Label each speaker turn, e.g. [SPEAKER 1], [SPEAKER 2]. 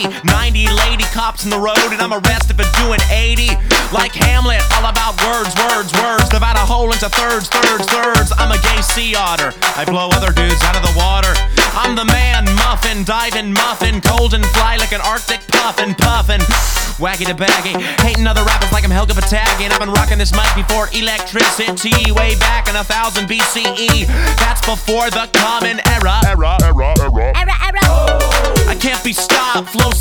[SPEAKER 1] 90 lady cops in the road, and I'm arrested for doing 80. Like Hamlet, all about words, words, words. Divide a whole into thirds, thirds, thirds. I'm a gay sea otter, I blow other dudes out of the water. I'm the man, muffin, diving muffin, cold and fly like an Arctic puffin, puffin. Wacky to baggy, hating other rappers like I'm Helga Patagi. And I've been rocking this mic before electricity, way back in 1000 BCE. That's before the common era.
[SPEAKER 2] Era.
[SPEAKER 1] I can't be stopped, flow